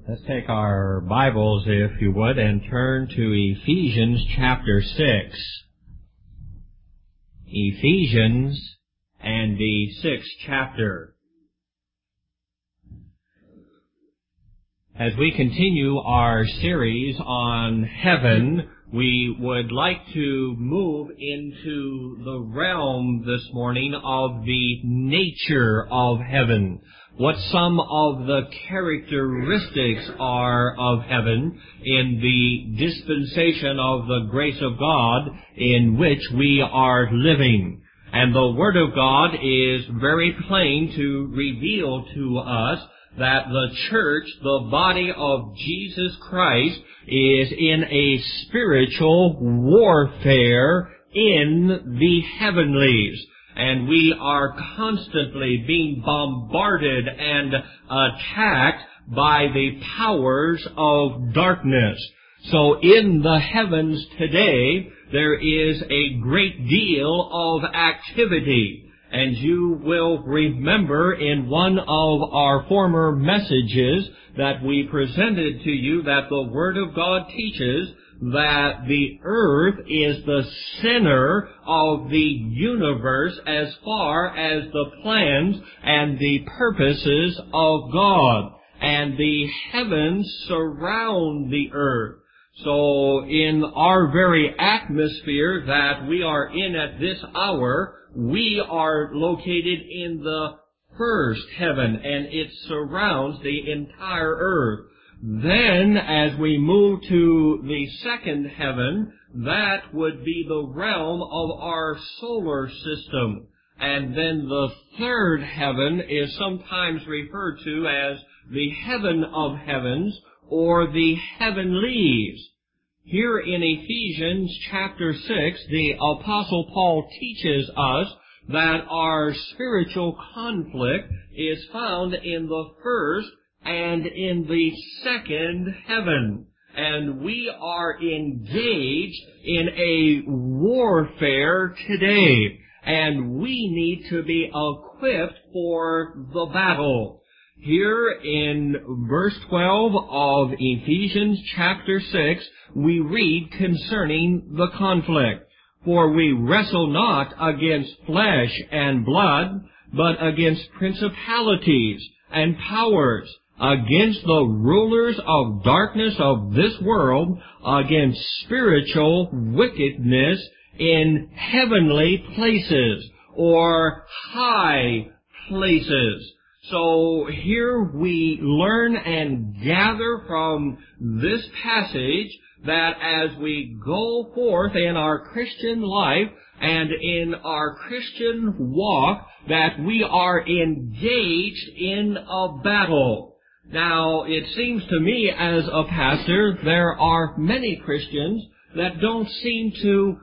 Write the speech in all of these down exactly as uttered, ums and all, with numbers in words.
Let's take our Bibles, if you would, and turn to Ephesians chapter six. Ephesians and the sixth chapter. As we continue our series on heaven, we would like to move into the realm this morning of the nature of heaven. What some of the characteristics are of heaven in the dispensation of the grace of God in which we are living. And the Word of God is very plain to reveal to us that the church, the body of Jesus Christ, is in a spiritual warfare in the heavenlies. And we are constantly being bombarded and attacked by the powers of darkness. So in the heavens today, there is a great deal of activity. And you will remember in one of our former messages that we presented to you that the Word of God teaches that the earth is the center of the universe as far as the plans and the purposes of God. And the heavens surround the earth. So in our very atmosphere that we are in at this hour, we are located in the first heaven, and it surrounds the entire earth. Then, as we move to the second heaven, that would be the realm of our solar system. And then the third heaven is sometimes referred to as the heaven of heavens, or the heavenlies. Here in Ephesians chapter six, the Apostle Paul teaches us that our spiritual conflict is found in the first and in the second heaven. And we are engaged in a warfare today. And we need to be equipped for the battle. Here in verse twelve of Ephesians chapter six, we read concerning the conflict. For we wrestle not against flesh and blood, but against principalities and powers, against the rulers of darkness of this world, against spiritual wickedness in heavenly places, or high places. So here we learn and gather from this passage that as we go forth in our Christian life and in our Christian walk, that we are engaged in a battle. Now, it seems to me as a pastor, there are many Christians that don't seem to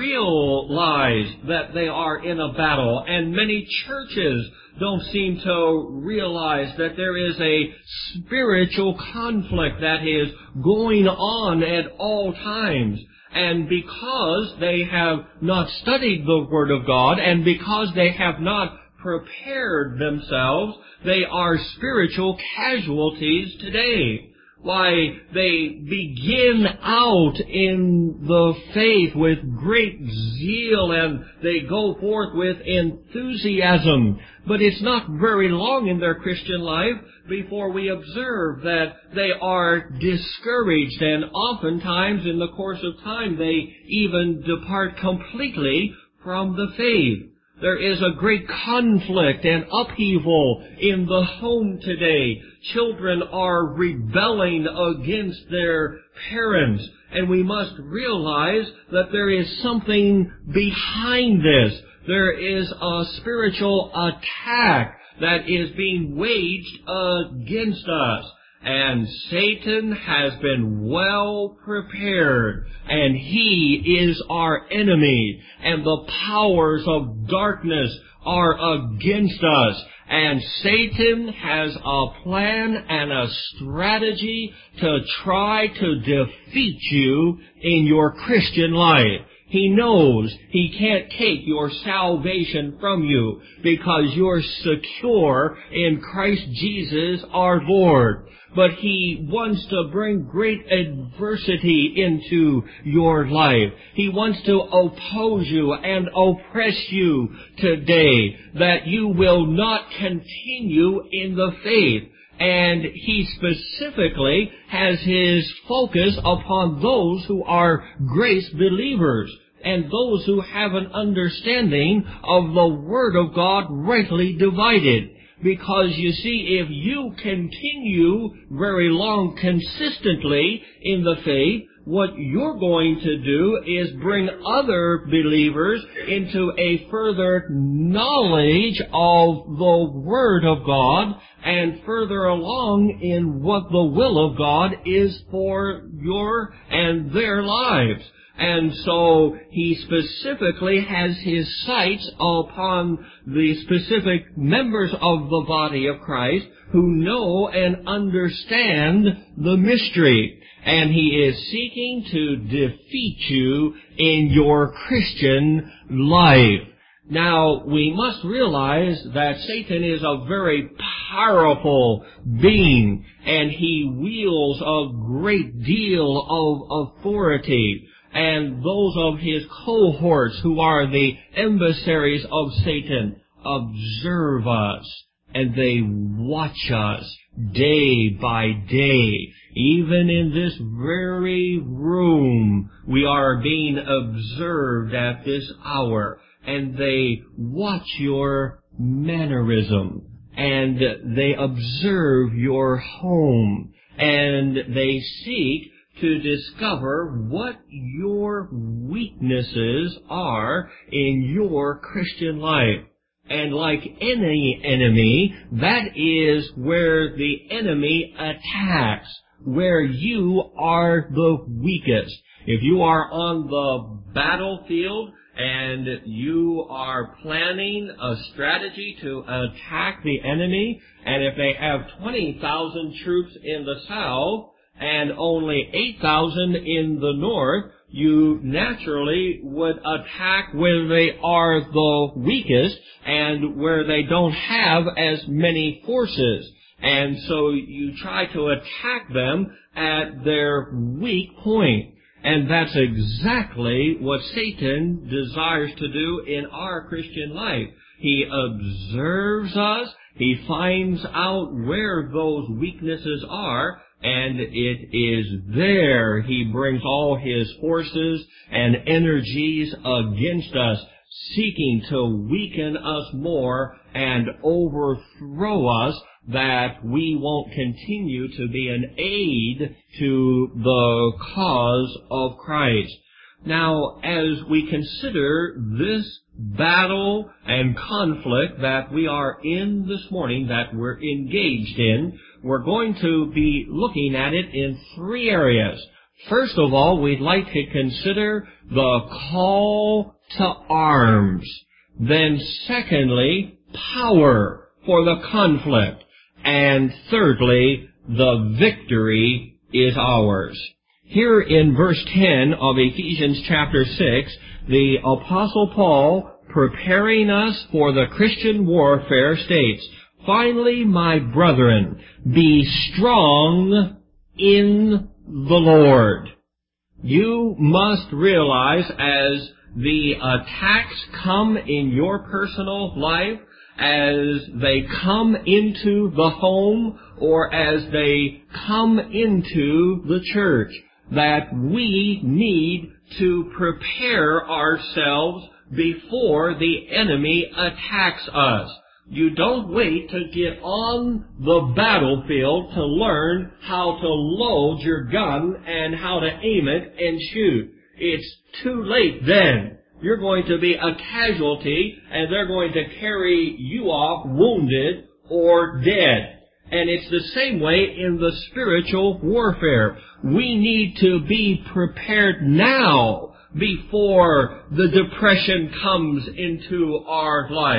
realize that they are in a battle, and many churches don't seem to realize that there is a spiritual conflict that is going on at all times. And because they have not studied the Word of God, and because they have not prepared themselves, they are spiritual casualties today. Why, they begin out in the faith with great zeal and they go forth with enthusiasm. But it's not very long in their Christian life before we observe that they are discouraged, and oftentimes in the course of time they even depart completely from the faith. There is a great conflict and upheaval in the home today. Children are rebelling against their parents, and we must realize that there is something behind this. There is a spiritual attack that is being waged against us. And Satan has been well prepared, and he is our enemy, and the powers of darkness are against us. And Satan has a plan and a strategy to try to defeat you in your Christian life. He knows he can't take your salvation from you because you're secure in Christ Jesus our Lord. But He wants to bring great adversity into your life. He wants to oppose you and oppress you today, that you will not continue in the faith. And He specifically has His focus upon those who are grace believers and those who have an understanding of the Word of God rightly divided. Because, you see, if you continue very long consistently in the faith, what you're going to do is bring other believers into a further knowledge of the Word of God and further along in what the will of God is for your and their lives. And so He specifically has His sights upon the specific members of the body of Christ who know and understand the mystery. And He is seeking to defeat you in your Christian life. Now, we must realize that Satan is a very powerful being, and he wields a great deal of authority. And those of his cohorts who are the emissaries of Satan observe us, and they watch us day by day. Even in this very room, we are being observed at this hour, and they watch your mannerism, and they observe your home, and they seek to discover what your weaknesses are in your Christian life. And like any enemy, that is where the enemy attacks, where you are the weakest. If you are on the battlefield and you are planning a strategy to attack the enemy, and if they have twenty thousand troops in the south, and only eight thousand in the north, you naturally would attack where they are the weakest and where they don't have as many forces. And so you try to attack them at their weak point. And that's exactly what Satan desires to do in our Christian life. He observes us, he finds out where those weaknesses are, and it is there he brings all his forces and energies against us, seeking to weaken us more and overthrow us, that we won't continue to be an aid to the cause of Christ. Now, as we consider this battle and conflict that we are in this morning, that we're engaged in, we're going to be looking at it in three areas. First of all, we'd like to consider the call to arms. Then secondly, power for the conflict. And thirdly, the victory is ours. Here in verse ten of Ephesians chapter six, the Apostle Paul, preparing us for the Christian warfare, states, "Finally, my brethren, be strong in the Lord." You must realize, as the attacks come in your personal life, as they come into the home, or as they come into the church, that we need to prepare ourselves before the enemy attacks us. You don't wait to get on the battlefield to learn how to load your gun and how to aim it and shoot. It's too late then. You're going to be a casualty, and they're going to carry you off wounded or dead. And it's the same way in the spiritual warfare. We need to be prepared now before the depression comes into our life,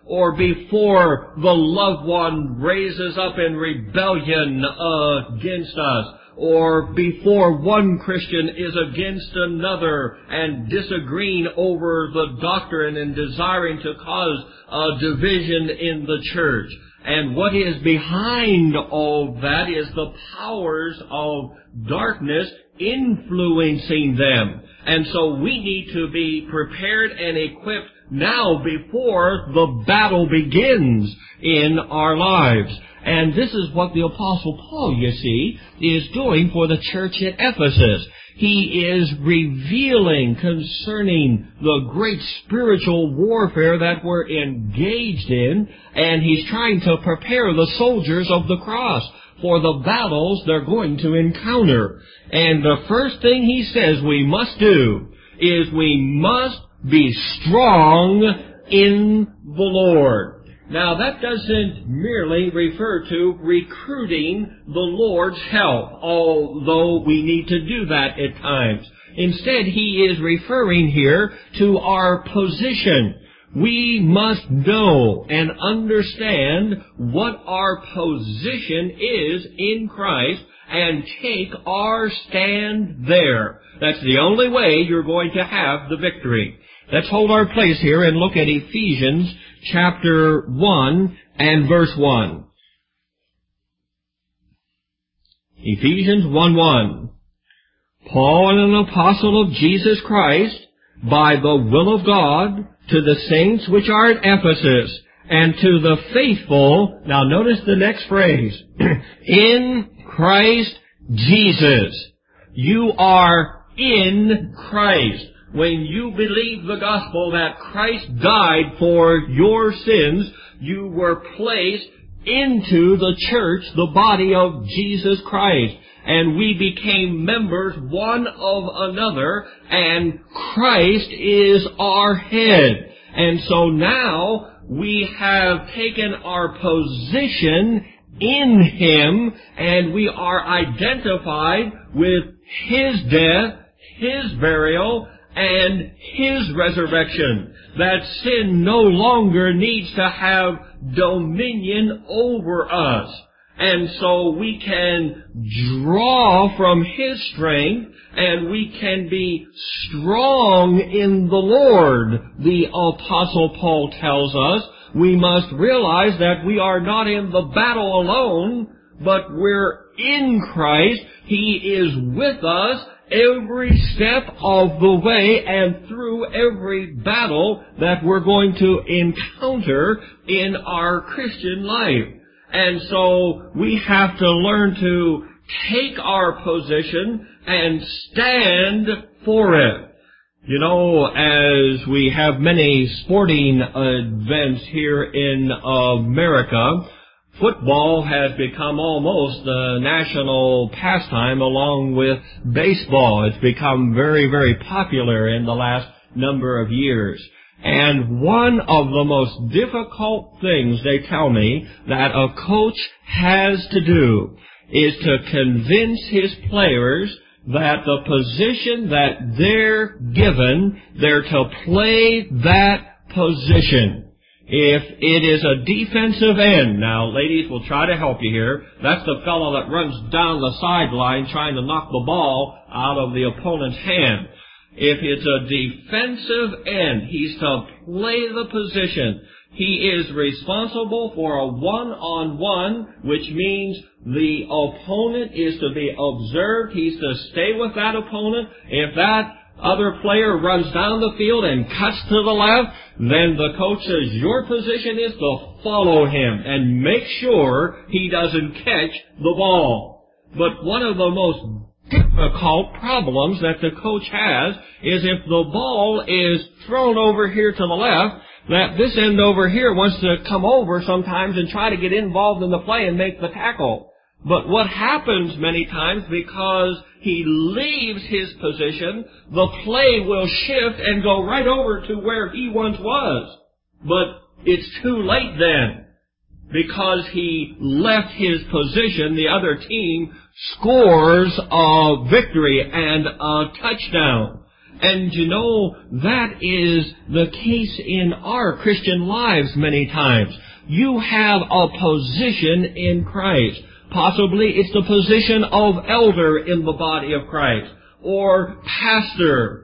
or before the loved one raises up in rebellion against us, or before one Christian is against another and disagreeing over the doctrine and desiring to cause a division in the church. And what is behind all that is the powers of darkness influencing them. And so we need to be prepared and equipped now before the battle begins in our lives. And this is what the Apostle Paul, you see, is doing for the church at Ephesus. He is revealing concerning the great spiritual warfare that we're engaged in, and he's trying to prepare the soldiers of the cross for the battles they're going to encounter. And the first thing he says we must do is we must be strong in the Lord. Now, that doesn't merely refer to recruiting the Lord's help, although we need to do that at times. Instead, he is referring here to our position. We must know and understand what our position is in Christ and take our stand there. That's the only way you're going to have the victory. Let's hold our place here and look at Ephesians chapter one and verse one. Ephesians one one. Paul, an apostle of Jesus Christ, by the will of God, to the saints which are at Ephesus, and to the faithful, now notice the next phrase, in Christ Jesus. You are in Christ. When you believe the gospel that Christ died for your sins, you were placed into the church, the body of Jesus Christ. And we became members one of another, and Christ is our head. And so now we have taken our position in Him, and we are identified with His death, His burial, and His resurrection. That sin no longer needs to have dominion over us. And so we can draw from His strength, and we can be strong in the Lord. The Apostle Paul tells us we must realize that we are not in the battle alone, but we're in Christ. He is with us every step of the way and through every battle that we're going to encounter in our Christian life. And so we have to learn to take our position and stand for it. You know, as we have many sporting events here in America, football has become almost the national pastime along with baseball. It's become very, very popular in the last number of years. And one of the most difficult things, they tell me, that a coach has to do is to convince his players that the position that they're given, they're to play that position. If it is a defensive end, now ladies will try to help you here, that's the fellow that runs down the sideline trying to knock the ball out of the opponent's hand. If it's a defensive end, he's to play the position. He is responsible for a one-on-one, which means the opponent is to be observed. He's to stay with that opponent. If that other player runs down the field and cuts to the left, then the coach says your position is to follow him and make sure he doesn't catch the ball. But one of the most difficult problems that the coach has is if the ball is thrown over here to the left, that this end over here wants to come over sometimes and try to get involved in the play and make the tackle. But what happens many times, because he leaves his position, the play will shift and go right over to where he once was. But it's too late then. Because he left his position, the other team scores a victory and a touchdown. And you know, that is the case in our Christian lives many times. You have a position in Christ. Possibly it's the position of elder in the body of Christ, or pastor,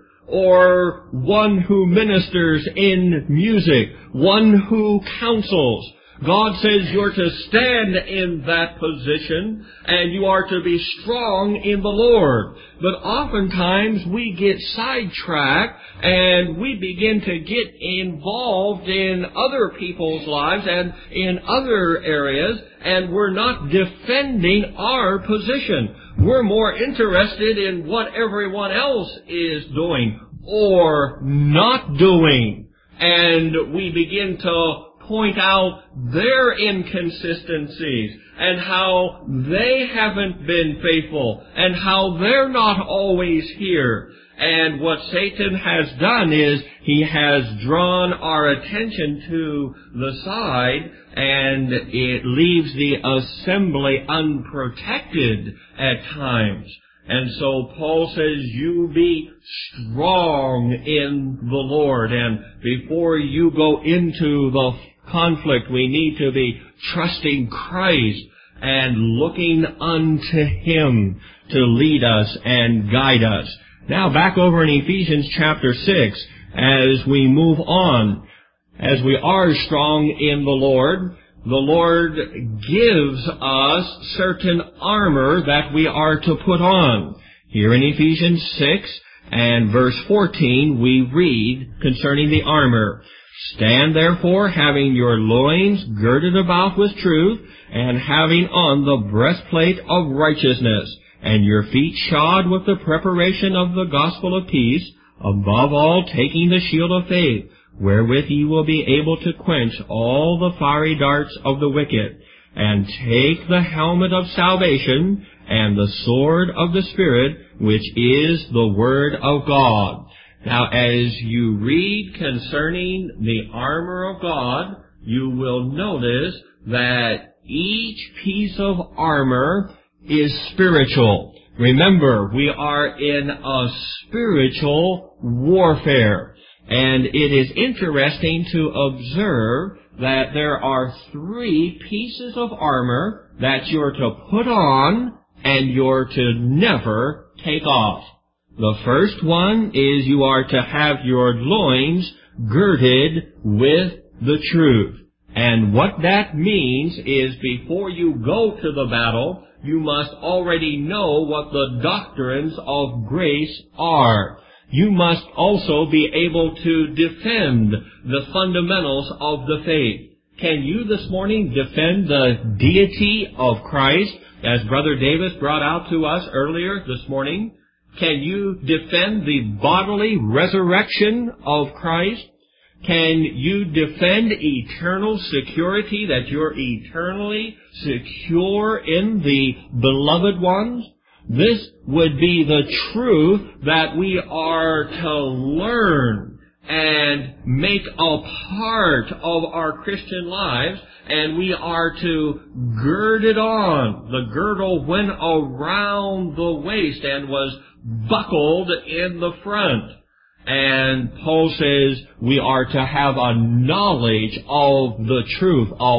or one who ministers in music, one who counsels. God says you're to stand in that position, and you are to be strong in the Lord. But oftentimes we get sidetracked, and we begin to get involved in other people's lives and in other areas, and we're not defending our position. We're more interested in what everyone else is doing or not doing, and we begin to point out their inconsistencies and how they haven't been faithful and how they're not always here. And what Satan has done is he has drawn our attention to the side, and it leaves the assembly unprotected at times. And so Paul says, you be strong in the Lord. And before you go into the conflict, we need to be trusting Christ and looking unto Him to lead us and guide us. Now back over in Ephesians chapter six, as we move on, as we are strong in the Lord, the Lord gives us certain armor that we are to put on. Here in Ephesians six and verse fourteen, we read concerning the armor, stand therefore, having your loins girded about with truth, and having on the breastplate of righteousness, and your feet shod with the preparation of the gospel of peace, above all taking the shield of faith, wherewith ye will be able to quench all the fiery darts of the wicked, and take the helmet of salvation, and the sword of the Spirit, which is the Word of God. Now, as you read concerning the armor of God, you will notice that each piece of armor is spiritual. Remember, we are in a spiritual warfare. And it is interesting to observe that there are three pieces of armor that you're to put on and you're to never take off. The first one is you are to have your loins girded with the truth. And what that means is before you go to the battle, you must already know what the doctrines of grace are. You must also be able to defend the fundamentals of the faith. Can you this morning defend the deity of Christ, as Brother Davis brought out to us earlier this morning? Can you defend the bodily resurrection of Christ? Can you defend eternal security, that you're eternally secure in the beloved ones? This would be the truth that we are to learn and make a part of our Christian lives, and we are to gird it on. The girdle went around the waist and was buckled in the front. And Paul says we are to have a knowledge of the truth, a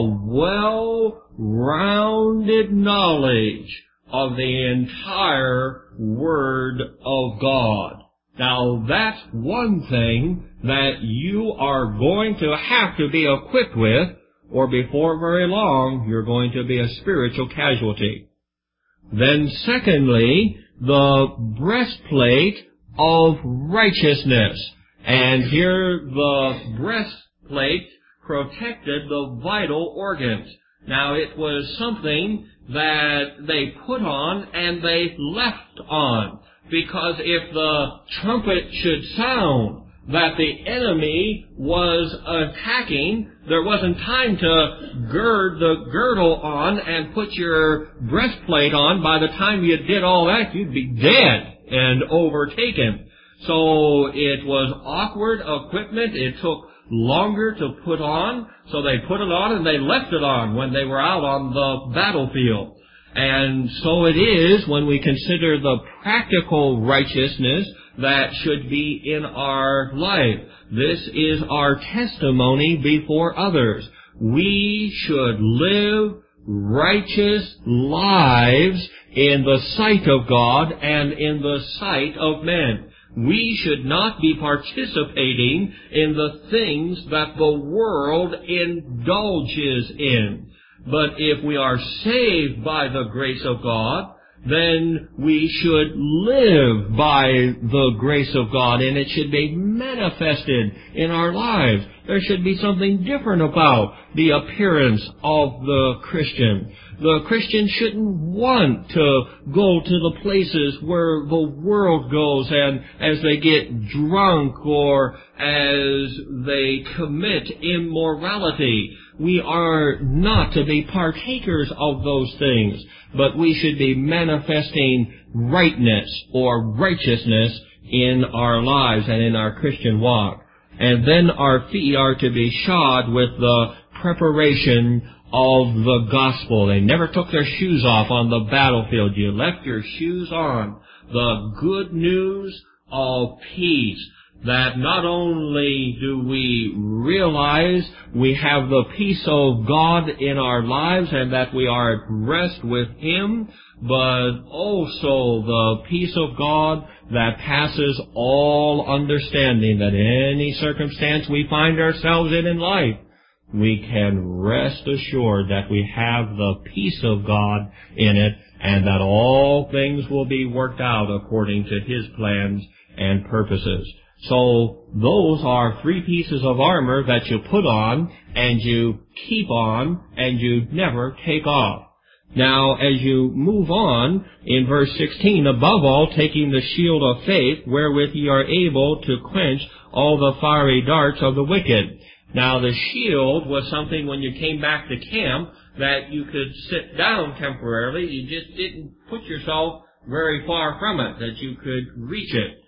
well-rounded knowledge of the entire Word of God. Now, that's one thing that you are going to have to be equipped with, or before very long, you're going to be a spiritual casualty. Then secondly, the breastplate of righteousness. And here the breastplate protected the vital organs. Now, it was something that they put on and they left on, because if the trumpet should sound that the enemy was attacking, there wasn't time to gird the girdle on and put your breastplate on. By the time you did all that, you'd be dead and overtaken. So it was awkward equipment. It took longer to put on, so they put it on and they left it on when they were out on the battlefield. And so it is when we consider the practical righteousness that should be in our life. This is our testimony before others. We should live righteous lives in the sight of God and in the sight of men. We should not be participating in the things that the world indulges in. But if we are saved by the grace of God, then we should live by the grace of God, and it should be manifested in our lives. There should be something different about the appearance of the Christian. The Christian shouldn't want to go to the places where the world goes, and as they get drunk or as they commit immorality. We are not to be partakers of those things, but we should be manifesting rightness or righteousness in our lives and in our Christian walk. And then our feet are to be shod with the preparation of the gospel. They never took their shoes off on the battlefield. You left your shoes on. The good news of peace. That not only do we realize we have the peace of God in our lives and that we are at rest with Him, but also the peace of God that passes all understanding, that any circumstance we find ourselves in in life, we can rest assured that we have the peace of God in it and that all things will be worked out according to His plans and purposes. So those are three pieces of armor that you put on and you keep on and you never take off. Now, as you move on, in verse sixteen, above all, taking the shield of faith, wherewith ye are able to quench all the fiery darts of the wicked. Now, the shield was something when you came back to camp that you could sit down temporarily. You just didn't put yourself very far from it, that you could reach it.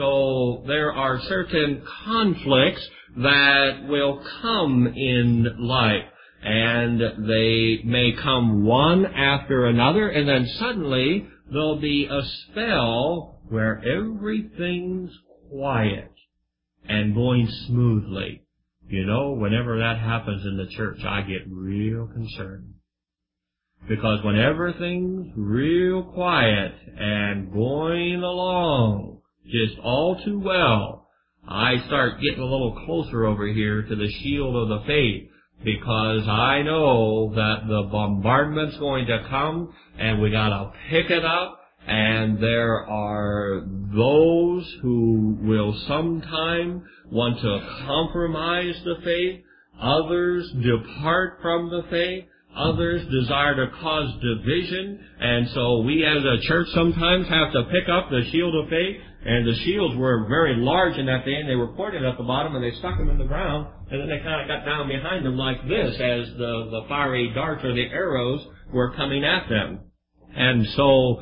So there are certain conflicts that will come in life, and they may come one after another, and then suddenly there'll be a spell where everything's quiet and going smoothly. You know, whenever that happens in the church, I get real concerned. Because when everything's real quiet and going along just all too well, I start getting a little closer over here to the shield of the faith, because I know that the bombardment's going to come and we gotta pick it up, and there are those who will sometime want to compromise the faith, others depart from the faith, others desire to cause division, and so we as a church sometimes have to pick up the shield of faith. And the shields were very large in that day, and they were pointed at the bottom, and they stuck them in the ground, and then they kind of got down behind them like this as the, the fiery darts or the arrows were coming at them. And so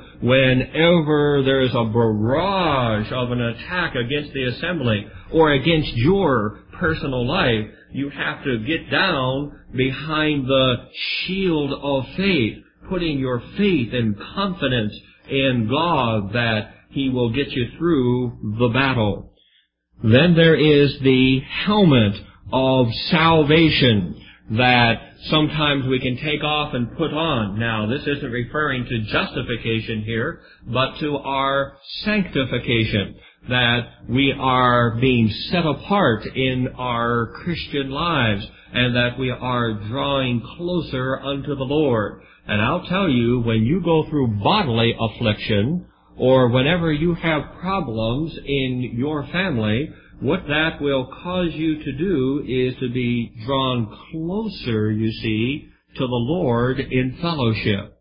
whenever there is a barrage of an attack against the assembly or against your personal life, you have to get down behind the shield of faith, putting your faith and confidence in God that He will get you through the battle. Then there is the helmet of salvation that sometimes we can take off and put on. Now, this isn't referring to justification here, but to our sanctification, that we are being set apart in our Christian lives and that we are drawing closer unto the Lord. And I'll tell you, when you go through bodily affliction, or whenever you have problems in your family, what that will cause you to do is to be drawn closer, you see, to the Lord in fellowship.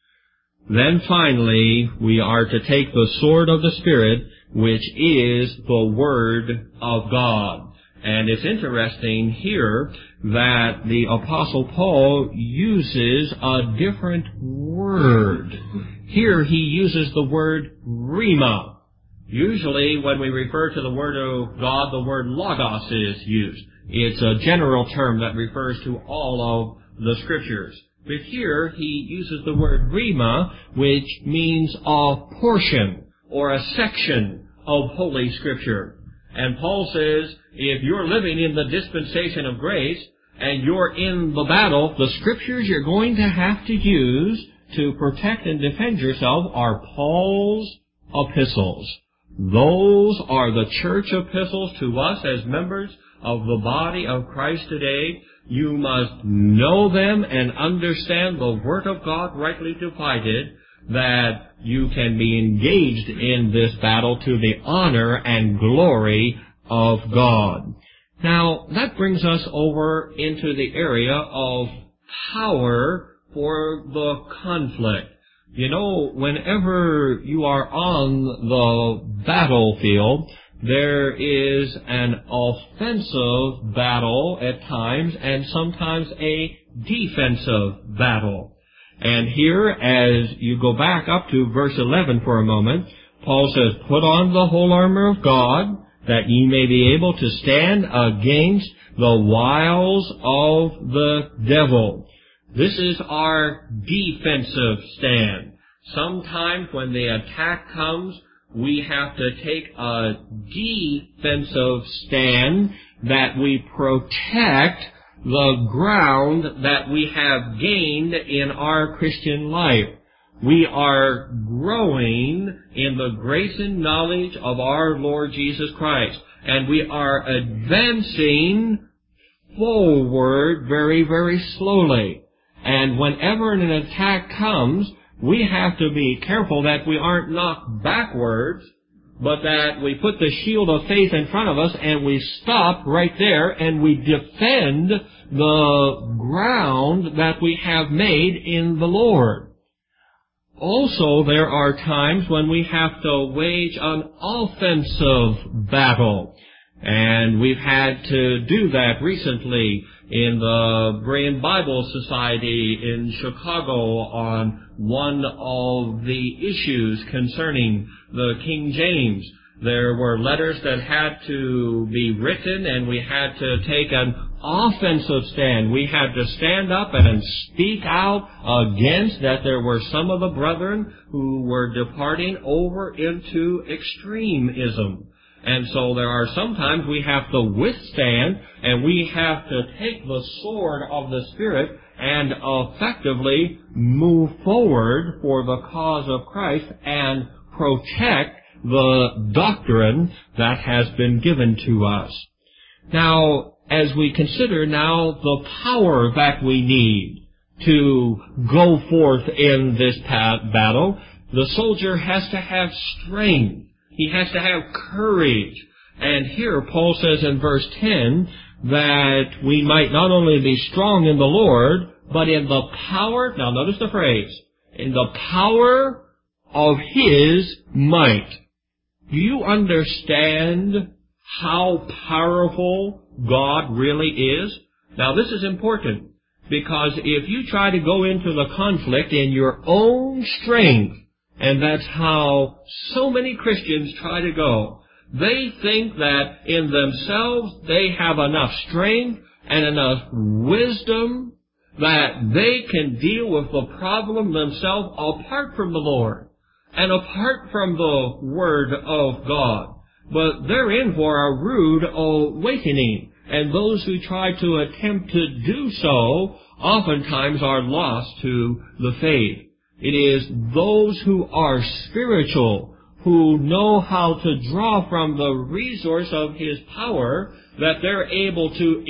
Then finally, we are to take the sword of the Spirit, which is the Word of God. And it's interesting here that the Apostle Paul uses a different word. Here he uses the word rhema. Usually when we refer to the Word of God, the word logos is used. It's a general term that refers to all of the Scriptures. But here he uses the word rhema, which means a portion or a section of Holy Scripture. And Paul says, if you're living in the dispensation of grace, and you're in the battle, the Scriptures you're going to have to use to protect and defend yourself are Paul's epistles. Those are the church epistles to us as members of the body of Christ today. You must know them and understand the Word of God rightly divided, that you can be engaged in this battle to the honor and glory of God. Now, that brings us over into the area of power for the conflict. You know, whenever you are on the battlefield, there is an offensive battle at times and sometimes a defensive battle. And here, as you go back up to verse eleven for a moment, Paul says, "Put on the whole armor of God, that ye may be able to stand against the wiles of the devil." This is our defensive stand. Sometimes when the attack comes, we have to take a defensive stand, that we protect the ground that we have gained in our Christian life. We are growing in the grace and knowledge of our Lord Jesus Christ, and we are advancing forward very, very slowly. And whenever an attack comes, we have to be careful that we aren't knocked backwards, but that we put the shield of faith in front of us and we stop right there and we defend the ground that we have made in the Lord. Also, there are times when we have to wage an offensive battle. And we've had to do that recently in the Berean Bible Society in Chicago on one of the issues concerning the King James. There were letters that had to be written, and we had to take an offensive stand. We had to stand up and speak out against that there were some of the brethren who were departing over into extremism. And so there are sometimes we have to withstand, and we have to take the sword of the Spirit and effectively move forward for the cause of Christ and protect the doctrine that has been given to us. Now, as we consider now the power that we need to go forth in this battle, the soldier has to have strength. He has to have courage. And here Paul says in verse ten that we might not only be strong in the Lord, but in the power, now notice the phrase, in the power of His might. Do you understand how powerful God really is? Now this is important, because if you try to go into the conflict in your own strength, and that's how so many Christians try to go, they think that in themselves they have enough strength and enough wisdom that they can deal with the problem themselves apart from the Lord and apart from the Word of God. But they're in for a rude awakening, and those who try to attempt to do so oftentimes are lost to the faith. It is those who are spiritual, who know how to draw from the resource of His power, that they're able to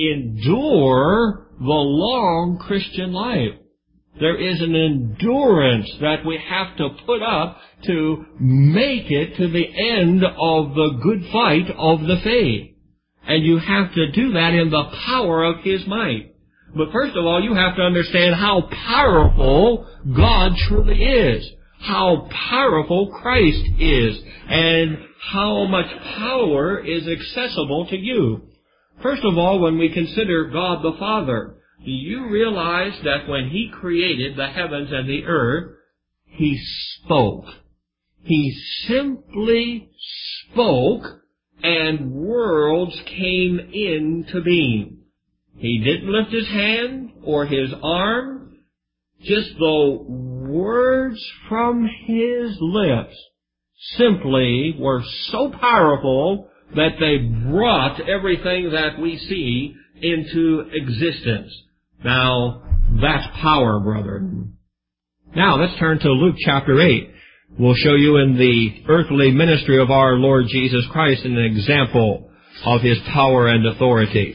endure the long Christian life. There is an endurance that we have to put up to make it to the end of the good fight of the faith. And you have to do that in the power of His might. But first of all, you have to understand how powerful God truly is, how powerful Christ is, and how much power is accessible to you. First of all, when we consider God the Father, do you realize that when He created the heavens and the earth, He spoke. He simply spoke, and worlds came into being. He didn't lift His hand or His arm. Just the words from His lips simply were so powerful that they brought everything that we see into existence. Now, that's power, brethren. Now, let's turn to Luke chapter eight. We'll show you in the earthly ministry of our Lord Jesus Christ an example of His power and authority.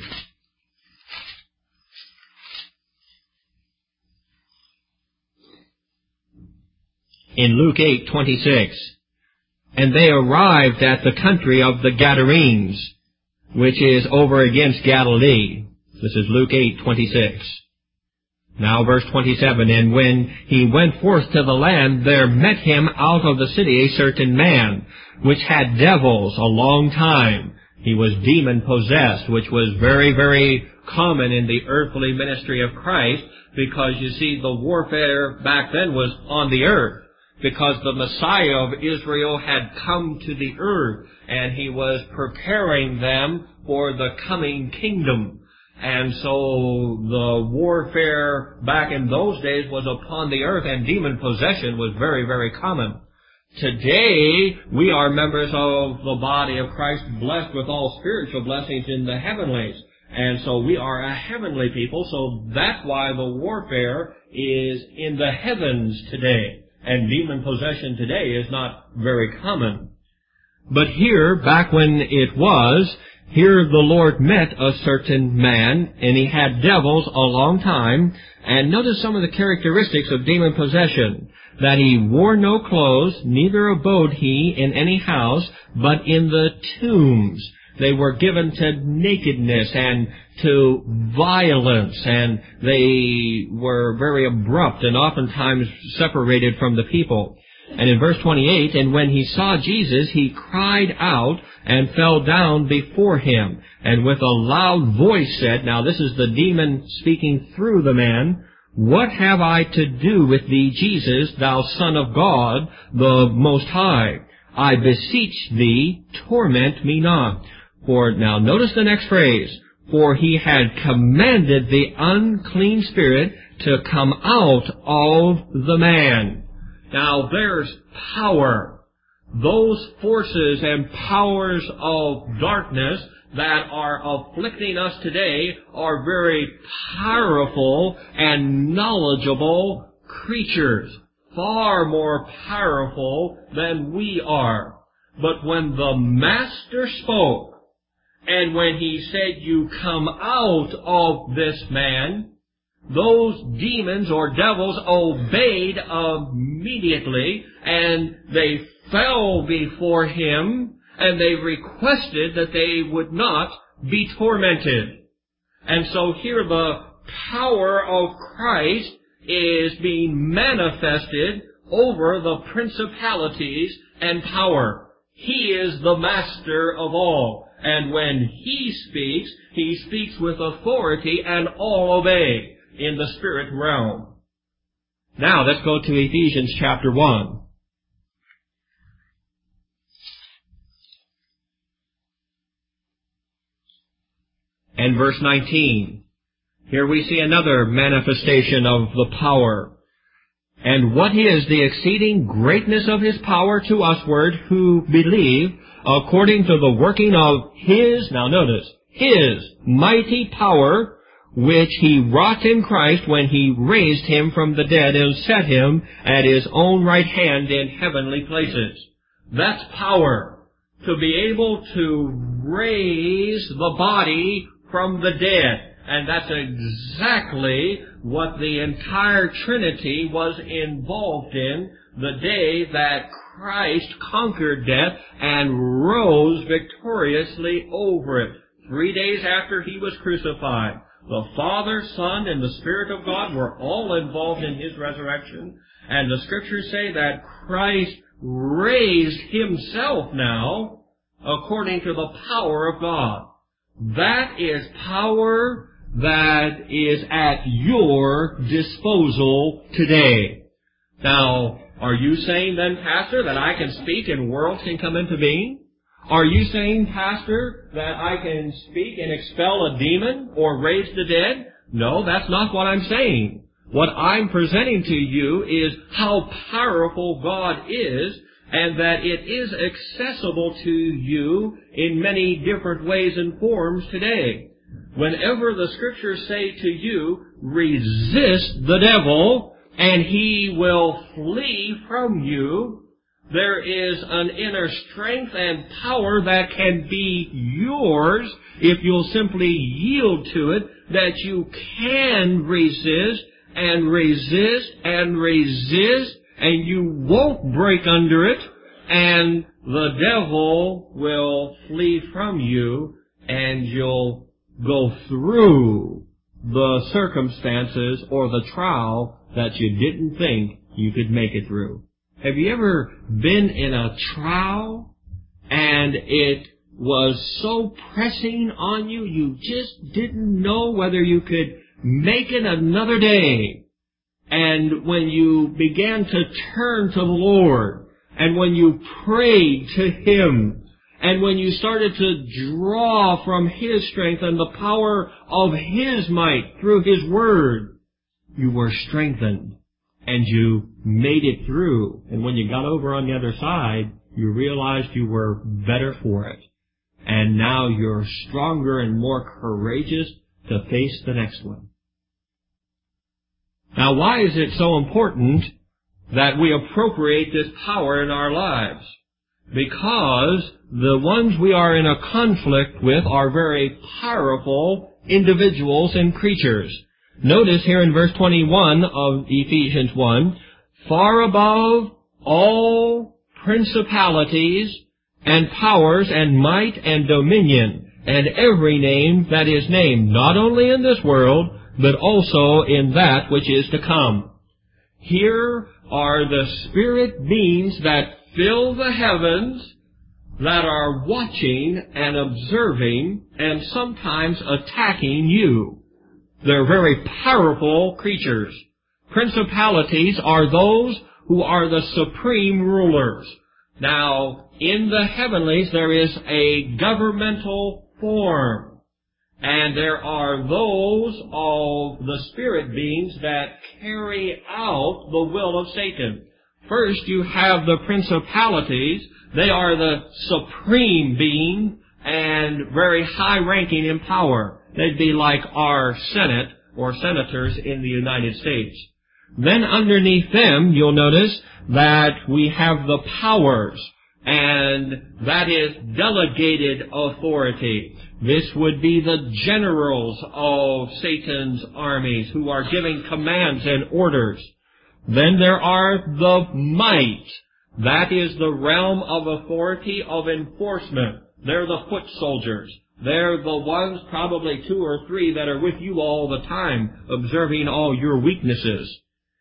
In Luke eight twenty-six, and they arrived at the country of the Gadarenes, which is over against Galilee. This is Luke eight twenty-six. Now verse twenty-seven, and when he went forth to the land, there met him out of the city a certain man, which had devils a long time. He was demon-possessed, which was very, very common in the earthly ministry of Christ, because you see, the warfare back then was on the earth, because the Messiah of Israel had come to the earth, and He was preparing them for the coming kingdom. And so the warfare back in those days was upon the earth, and demon possession was very, very common. Today, we are members of the body of Christ, blessed with all spiritual blessings in the heavenlies. And so we are a heavenly people, so that's why the warfare is in the heavens today. And demon possession today is not very common. But here, back when it was, here the Lord met a certain man, and he had devils a long time. And notice some of the characteristics of demon possession. That he wore no clothes, neither abode he in any house, but in the tombs. They were given to nakedness and to violence, and they were very abrupt and oftentimes separated from the people. And in verse twenty-eight, and when he saw Jesus, he cried out and fell down before him, and with a loud voice said, now this is the demon speaking through the man, what have I to do with thee, Jesus, thou Son of God, the Most High? I beseech thee, torment me not. For, now notice the next phrase, for he had commanded the unclean spirit to come out of the man. Now there's power. Those forces and powers of darkness that are afflicting us today are very powerful and knowledgeable creatures, far more powerful than we are. But when the Master spoke, and when He said, you come out of this man, those demons or devils obeyed immediately, and they fell before Him, and they requested that they would not be tormented. And so here the power of Christ is being manifested over the principalities and power. He is the master of all. And when He speaks, He speaks with authority, and all obey in the spirit realm. Now let's go to Ephesians chapter one. And verse nineteen. Here we see another manifestation of the power. And what is the exceeding greatness of His power to usward who believe, according to the working of His, now notice, His mighty power, which He wrought in Christ when He raised Him from the dead and set Him at His own right hand in heavenly places. That's power. To be able to raise the body from the dead. And that's exactly what the entire Trinity was involved in the day that Christ conquered death and rose victoriously over it. Three days after He was crucified. The Father, Son, and the Spirit of God were all involved in His resurrection. And the Scriptures say that Christ raised Himself now according to the power of God. That is power that is at your disposal today. Now, are you saying then, Pastor, that I can speak and worlds can come into being? Are you saying, Pastor, that I can speak and expel a demon or raise the dead? No, that's not what I'm saying. What I'm presenting to you is how powerful God is, and that it is accessible to you in many different ways and forms today. Whenever the Scriptures say to you, resist the devil, and he will flee from you, there is an inner strength and power that can be yours if you'll simply yield to it, that you can resist and resist and resist, and you won't break under it, and the devil will flee from you, and you'll go through the circumstances or the trial that you didn't think you could make it through. Have you ever been in a trial and it was so pressing on you, you just didn't know whether you could make it another day? And when you began to turn to the Lord, and when you prayed to Him, and when you started to draw from His strength and the power of His might through His Word, you were strengthened, and you made it through. And when you got over on the other side, you realized you were better for it. And now you're stronger and more courageous to face the next one. Now, why is it so important that we appropriate this power in our lives? Because the ones we are in a conflict with are very powerful individuals and creatures. Notice here in verse twenty-one of Ephesians one, far above all principalities and powers and might and dominion and every name that is named, not only in this world, but also in that which is to come. Here are the spirit beings that fill the heavens, that are watching and observing and sometimes attacking you. They're very powerful creatures. Principalities are those who are the supreme rulers. Now, in the heavenlies there is a governmental form, and there are those of the spirit beings that carry out the will of Satan. First, you have the principalities. They are the supreme being and very high-ranking in power. They'd be like our Senate or senators in the United States. Then underneath them, you'll notice that we have the powers, and that is delegated authority. This would be the generals of Satan's armies who are giving commands and orders. Then there are the might. That is the realm of authority of enforcement. They're the foot soldiers. They're the ones, probably two or three, that are with you all the time, observing all your weaknesses.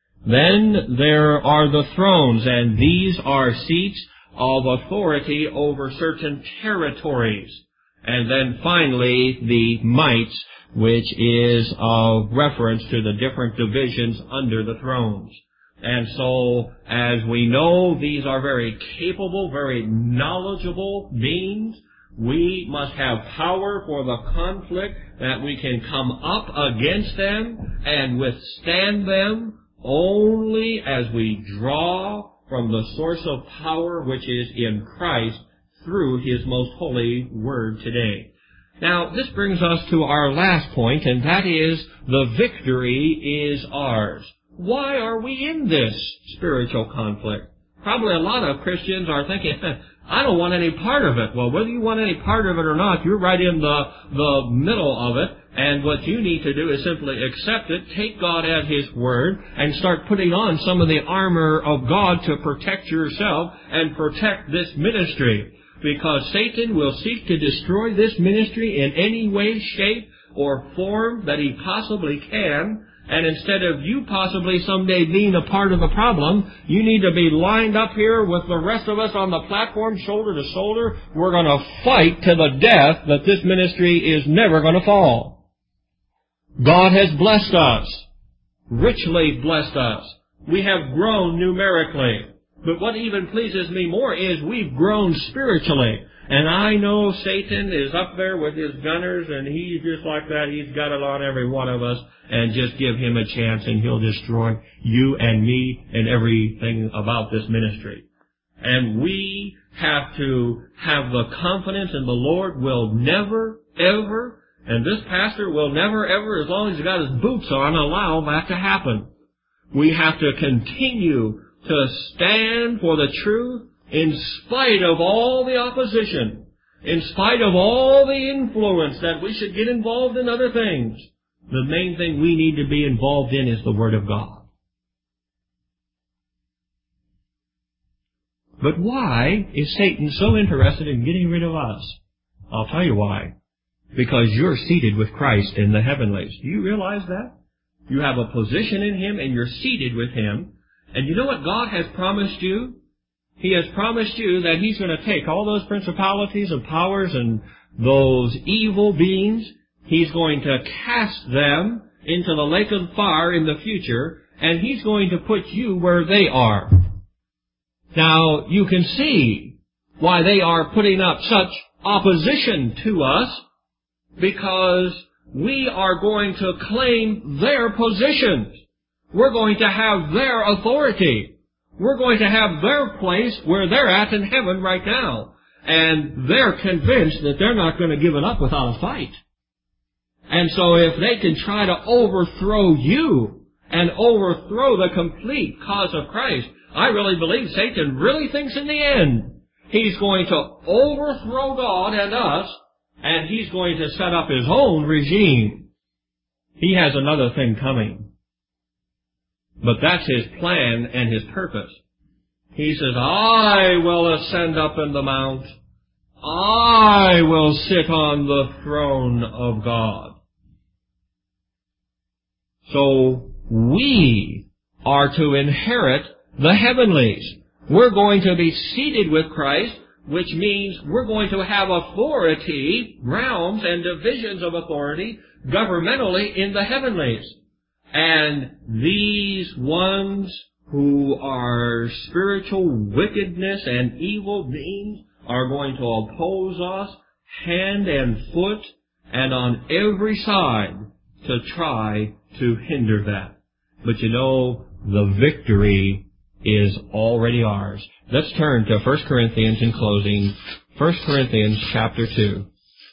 Then there are the thrones, and these are seats of authority over certain territories. And then finally, the mights, which is of reference to the different divisions under the thrones. And so, as we know, these are very capable, very knowledgeable beings. We must have power for the conflict, that we can come up against them and withstand them only as we draw from the source of power which is in Christ through His most holy Word today. Now, this brings us to our last point, and that is the victory is ours. Why are we in this spiritual conflict? Probably a lot of Christians are thinking, I don't want any part of it. Well, whether you want any part of it or not, you're right in the, the middle of it. And what you need to do is simply accept it, take God at His Word, and start putting on some of the armor of God to protect yourself and protect this ministry. Because Satan will seek to destroy this ministry in any way, shape, or form that he possibly can. And instead of you possibly someday being a part of the problem, you need to be lined up here with the rest of us on the platform, shoulder to shoulder. We're going to fight to the death that this ministry is never going to fall. God has blessed us, richly blessed us. We have grown numerically. But what even pleases me more is we've grown spiritually. And I know Satan is up there with his gunners, and he's just like that. He's got it on every one of us. And just give him a chance, and he'll destroy you and me and everything about this ministry. And we have to have the confidence in the Lord will never, ever, and this pastor will never, ever, as long as he's got his boots on, allow that to happen. We have to continue to stand for the truth in spite of all the opposition, in spite of all the influence that we should get involved in other things. The main thing we need to be involved in is the Word of God. But why is Satan so interested in getting rid of us? I'll tell you why. Because you're seated with Christ in the heavenlies. Do you realize that? You have a position in Him and you're seated with Him. And you know what God has promised you? He has promised you that He's going to take all those principalities and powers and those evil beings. He's going to cast them into the lake of fire in the future, and He's going to put you where they are. Now, you can see why they are putting up such opposition to us, because we are going to claim their positions. We're going to have their authority. We're going to have their place where they're at in heaven right now. And they're convinced that they're not going to give it up without a fight. And so if they can try to overthrow you and overthrow the complete cause of Christ, I really believe Satan really thinks in the end he's going to overthrow God and us, and he's going to set up his own regime. He has another thing coming. But that's his plan and his purpose. He says, I will ascend up in the mount. I will sit on the throne of God. So we are to inherit the heavenlies. We're going to be seated with Christ, which means we're going to have authority, realms and divisions of authority, governmentally in the heavenlies. And these ones who are spiritual wickedness and evil beings are going to oppose us hand and foot and on every side to try to hinder that. But you know, the victory is already ours. Let's turn to First Corinthians in closing. First Corinthians chapter two.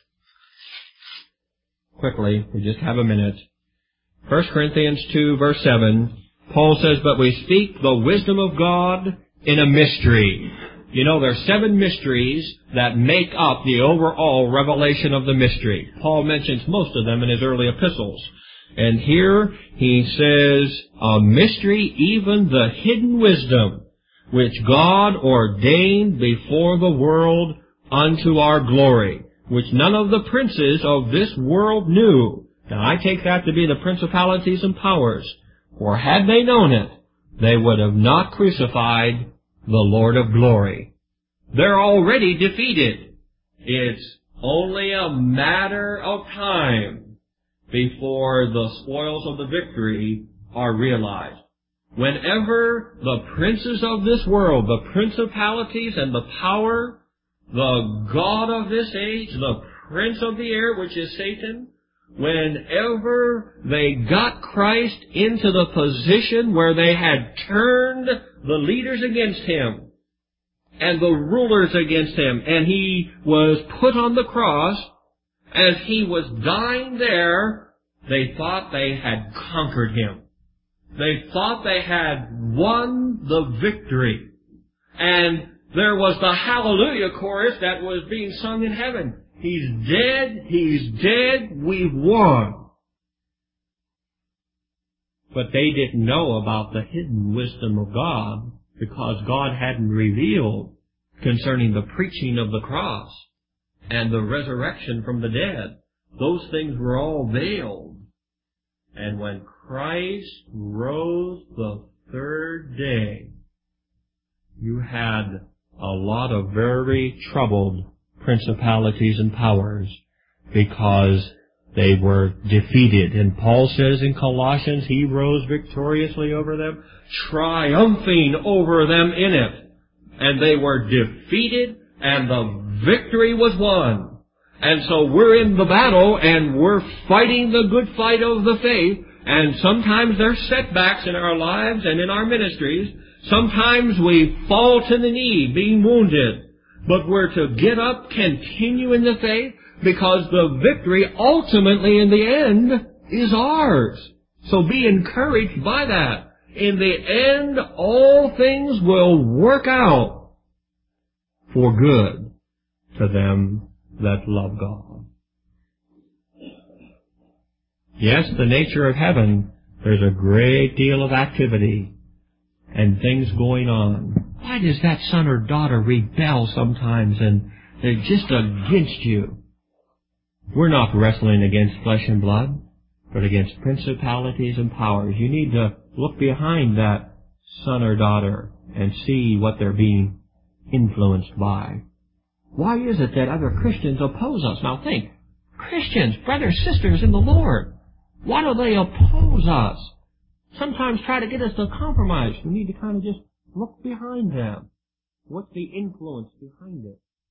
Quickly, we just have a minute. First Corinthians two, verse seven, Paul says, but we speak the wisdom of God in a mystery. You know, there are seven mysteries that make up the overall revelation of the mystery. Paul mentions most of them in his early epistles. And here he says, a mystery, even the hidden wisdom, which God ordained before the world unto our glory, which none of the princes of this world knew. Now I take that to be the principalities and powers, for had they known it, they would have not crucified the Lord of glory. They're already defeated. It's only a matter of time before the spoils of the victory are realized. Whenever the princes of this world, the principalities and the power, the god of this age, the prince of the air, which is Satan, whenever they got Christ into the position where they had turned the leaders against Him and the rulers against Him, and He was put on the cross, as He was dying there, they thought they had conquered Him. They thought they had won the victory. And there was the hallelujah chorus that was being sung in heaven. He's dead, He's dead, we've won. But they didn't know about the hidden wisdom of God, because God hadn't revealed concerning the preaching of the cross and the resurrection from the dead. Those things were all veiled. And when Christ rose the third day, you had a lot of very troubled principalities and powers, because they were defeated. And Paul says in Colossians, he rose victoriously over them, triumphing over them in it. And they were defeated, and the victory was won. And so we're in the battle, and we're fighting the good fight of the faith, and sometimes there's setbacks in our lives and in our ministries. Sometimes we fall to the knee, being wounded. But we're to get up, continue in the faith, because the victory ultimately in the end is ours. So be encouraged by that. In the end, all things will work out for good to them that love God. Yes, the nature of heaven, there's a great deal of activity and things going on. Why does that son or daughter rebel sometimes and they're just against you? We're not wrestling against flesh and blood, but against principalities and powers. You need to look behind that son or daughter and see what they're being influenced by. Why is it that other Christians oppose us? Now think, Christians, brothers, sisters in the Lord, why do they oppose us? Sometimes try to get us to compromise. We need to kind of just look behind them. What's the influence behind it?